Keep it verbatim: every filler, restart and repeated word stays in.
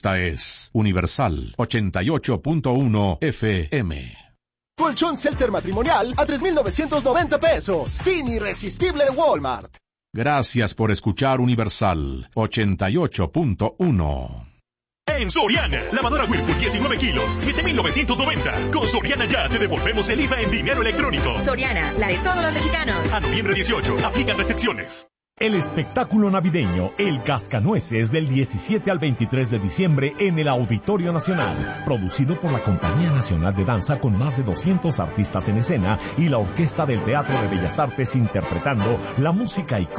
Esta es Universal ochenta y ocho punto uno F M. Colchón Seltzer matrimonial a tres mil novecientos noventa pesos. Fin irresistible de Walmart. Gracias por escuchar Universal ochenta y ocho punto uno. En Soriana, lavadora Whirlpool diecinueve kilos, siete mil novecientos noventa. Con Soriana ya te devolvemos el I V A en dinero electrónico. Soriana, la de todos los mexicanos. A noviembre dieciocho, aplican restricciones. El espectáculo navideño El Cascanueces del diecisiete al veintitrés de diciembre en el Auditorio Nacional, producido por la Compañía Nacional de Danza con más de doscientos artistas en escena y la Orquesta del Teatro de Bellas Artes interpretando la música icónica